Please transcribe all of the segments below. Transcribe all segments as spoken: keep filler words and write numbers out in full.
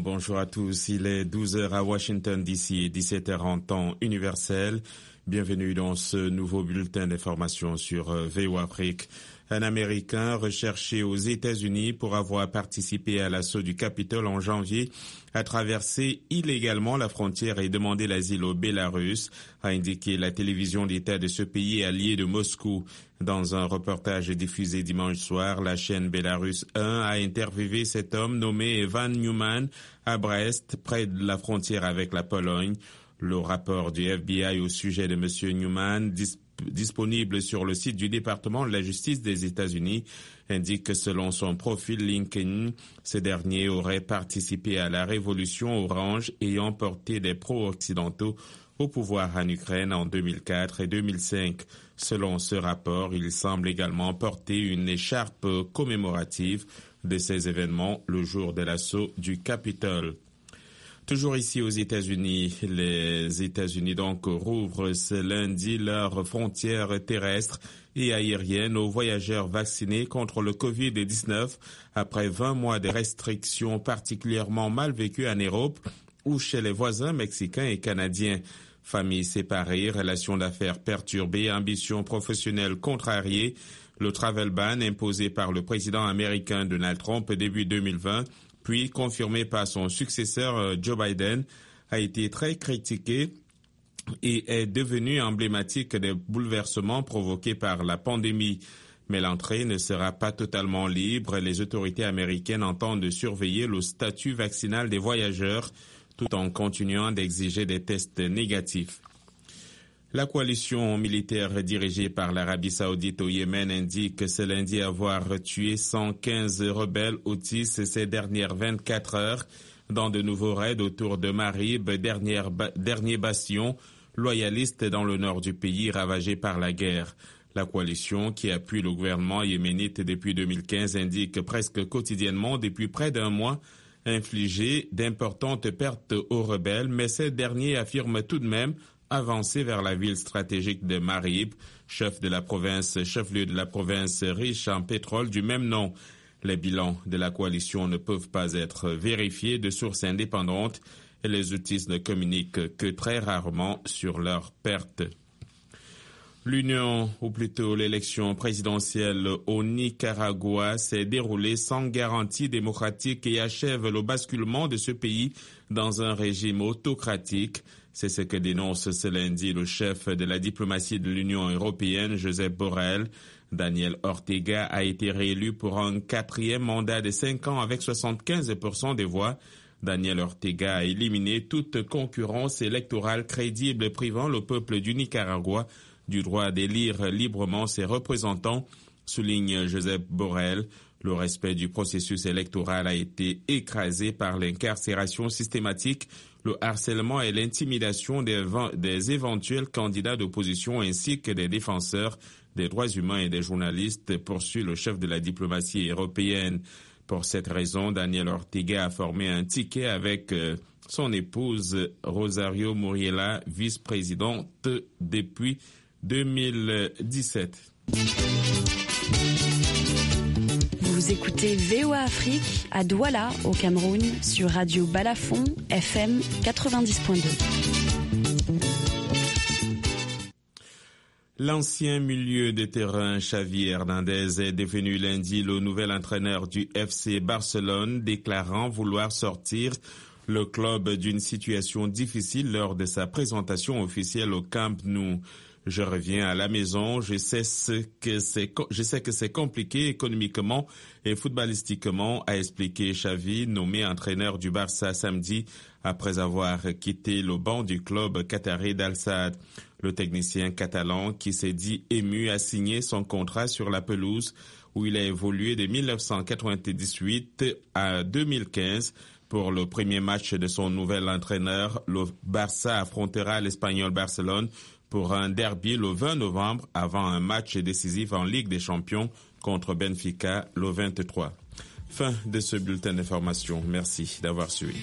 bonjour à tous. Il est douze heures à Washington D C et dix-sept heures en temps universel. Bienvenue dans ce nouveau bulletin d'information sur V O Afrique. Un Américain recherché aux États-Unis pour avoir participé à l'assaut du Capitole en janvier a traversé illégalement la frontière et demandé l'asile au Bélarus, a indiqué la télévision d'État de ce pays allié de Moscou. Dans un reportage diffusé dimanche soir, la chaîne Bélarus un a interviewé cet homme nommé Evan Newman à Brest, près de la frontière avec la Pologne. Le rapport du F B I au sujet de M. Newman, dis- disponible sur le site du département de la justice des États-Unis, indique que selon son profil LinkedIn, ce dernier aurait participé à la révolution orange ayant porté des pro-occidentaux au pouvoir en Ukraine en deux mille quatre et deux mille cinq. Selon ce rapport, il semble également porter une écharpe commémorative de ces événements le jour de l'assaut du Capitole. Toujours ici aux États-Unis, les États-Unis donc rouvrent ce lundi leurs frontières terrestres et aériennes aux voyageurs vaccinés contre le covid dix-neuf après vingt mois de restrictions particulièrement mal vécues en Europe ou chez les voisins mexicains et canadiens. Familles séparées, relations d'affaires perturbées, ambitions professionnelles contrariées, le travel ban imposé par le président américain Donald Trump début deux mille vingt, puis confirmé par son successeur Joe Biden, a été très critiqué et est devenu emblématique des bouleversements provoqués par la pandémie. Mais l'entrée ne sera pas totalement libre. Les autorités américaines entendent surveiller le statut vaccinal des voyageurs tout en continuant d'exiger des tests négatifs. La coalition militaire dirigée par l'Arabie saoudite au Yémen indique ce lundi avoir tué cent quinze rebelles houthis ces dernières vingt-quatre heures dans de nouveaux raids autour de Marib, dernière ba- dernier bastion loyaliste dans le nord du pays ravagé par la guerre. La coalition, qui appuie le gouvernement yéménite depuis deux mille quinze, indique presque quotidiennement depuis près d'un mois infliger d'importantes pertes aux rebelles, mais ces derniers affirment tout de même avancer vers la ville stratégique de Marib, chef de la province, chef-lieu de la province riche en pétrole du même nom. Les bilans de la coalition ne peuvent pas être vérifiés de sources indépendantes et les outils ne communiquent que très rarement sur leurs pertes. L'union, ou plutôt l'élection présidentielle au Nicaragua, s'est déroulée sans garantie démocratique et achève le basculement de ce pays dans un régime autocratique. C'est ce que dénonce ce lundi le chef de la diplomatie de l'Union européenne, Josep Borrell. Daniel Ortega a été réélu pour un quatrième mandat de cinq ans avec soixante-quinze pour cent des voix. Daniel Ortega a éliminé toute concurrence électorale crédible privant le peuple du Nicaragua du droit d'élire librement ses représentants, souligne Josep Borrell. Le respect du processus électoral a été écrasé par l'incarcération systématique, le harcèlement et l'intimidation des, des éventuels candidats d'opposition ainsi que des défenseurs des droits humains et des journalistes, poursuit le chef de la diplomatie européenne. Pour cette raison, Daniel Ortega a formé un ticket avec euh, son épouse Rosario Muriela, vice-présidente depuis deux mille dix-sept. Vous écoutez V O A Afrique à Douala, au Cameroun, sur Radio Balafon, F M quatre-vingt-dix point deux. L'ancien milieu de terrain Xavi Hernandez est devenu lundi le nouvel entraîneur du F C Barcelone, déclarant vouloir sortir le club d'une situation difficile lors de sa présentation officielle au Camp Nou. Je reviens à la maison, je sais ce que c'est, je sais que c'est compliqué économiquement et footballistiquement, a expliqué Xavi, nommé entraîneur du Barça samedi après avoir quitté le banc du club qatari d'Al Sadd. Le technicien catalan, qui s'est dit ému, a signé son contrat sur la pelouse où il a évolué de mille neuf cent quatre-vingt-dix-huit à deux mille quinze. Pour le premier match de son nouvel entraîneur, le Barça affrontera l'Espagnol Barcelone pour un derby le vingt novembre avant un match décisif en Ligue des Champions contre Benfica le vingt-trois. Fin de ce bulletin d'information. Merci d'avoir suivi.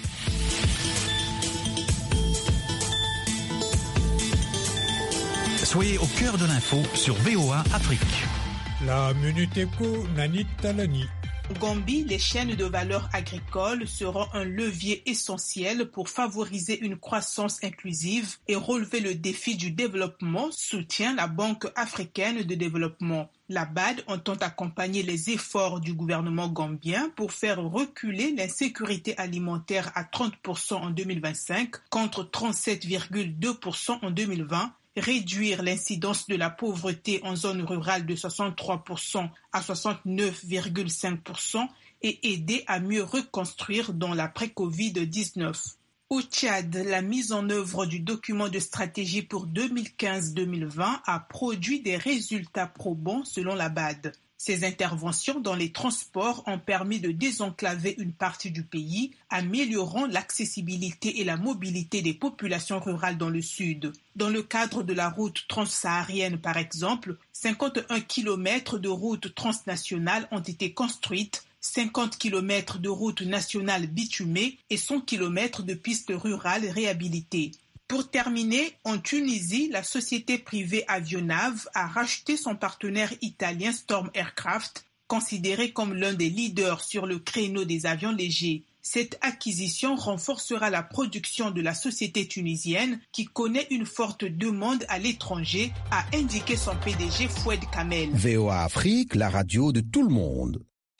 Soyez au cœur de l'info sur V O A Afrique. La Minute Éco, Nanit Talani. Gambie, les chaînes de valeur agricole seront un levier essentiel pour favoriser une croissance inclusive et relever le défi du développement, soutient la Banque africaine de développement. La B A D entend accompagner les efforts du gouvernement gambien pour faire reculer l'insécurité alimentaire à trente pour cent en deux mille vingt-cinq contre trente-sept virgule deux pour cent en deux mille vingt, réduire l'incidence de la pauvreté en zone rurale de soixante-trois pour cent à soixante-neuf virgule cinq pour cent et aider à mieux reconstruire dans l'après-covid dix-neuf. Au Tchad, la mise en œuvre du document de stratégie pour deux mille quinze à deux mille vingt a produit des résultats probants selon la B A D. Ces interventions dans les transports ont permis de désenclaver une partie du pays, améliorant l'accessibilité et la mobilité des populations rurales dans le sud. Dans le cadre de la route transsaharienne, par exemple, cinquante-et-un kilomètres de routes transnationales ont été construites, cinquante kilomètres de routes nationales bitumées et cent kilomètres de pistes rurales réhabilitées. Pour terminer, en Tunisie, la société privée Avionav a racheté son partenaire italien Storm Aircraft, considéré comme l'un des leaders sur le créneau des avions légers. Cette acquisition renforcera la production de la société tunisienne qui connaît une forte demande à l'étranger, a indiqué son P D G Foued Kamel. V O A Afrique, la radio de tout le monde.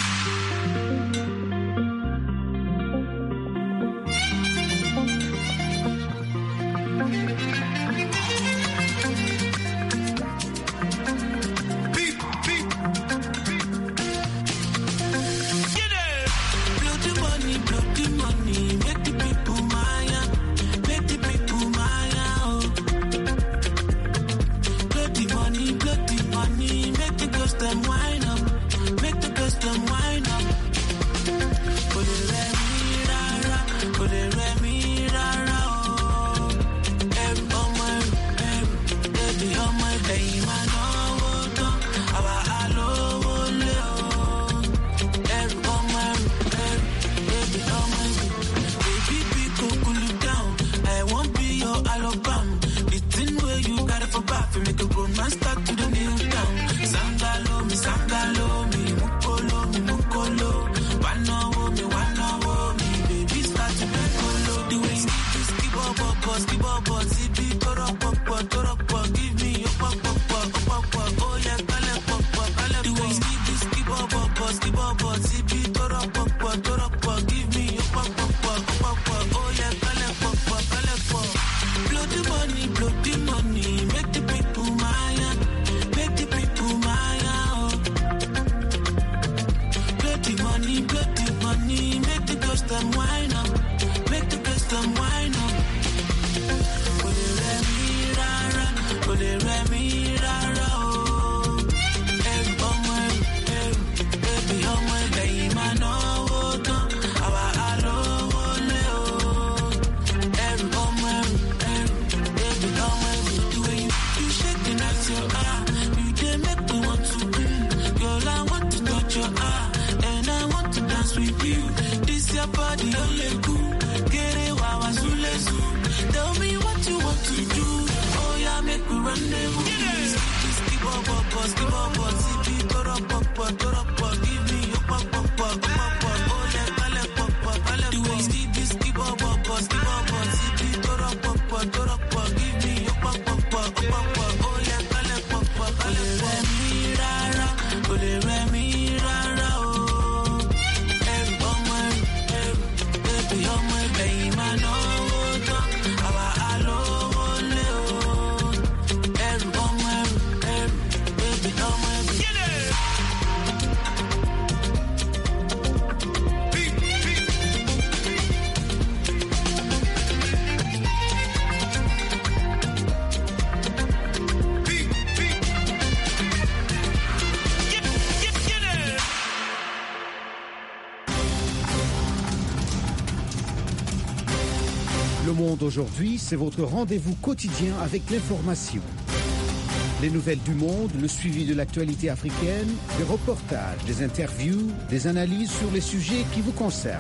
Aujourd'hui, c'est votre rendez-vous quotidien avec l'information. Les nouvelles du monde, le suivi de l'actualité africaine, des reportages, des interviews, des analyses sur les sujets qui vous concernent.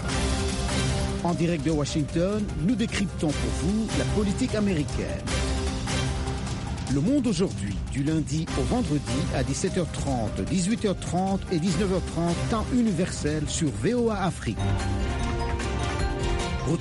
En direct de Washington, nous décryptons pour vous la politique américaine. Le Monde aujourd'hui, du lundi au vendredi à dix-sept heures trente, dix-huit heures trente et dix-neuf heures trente, temps universel sur V O A Afrique.